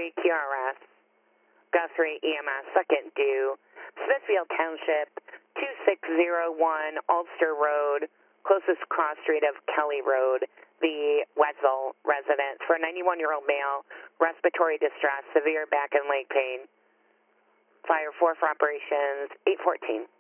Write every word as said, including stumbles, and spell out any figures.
three Q R S, Guthrie E M S, second due, Smithfield Township, two six zero one Ulster Road, closest cross street of Kelly Road, the Wetzel residence, for a ninety-one-year-old male, respiratory distress, severe back and leg pain. Fire four for operations, eight fourteen.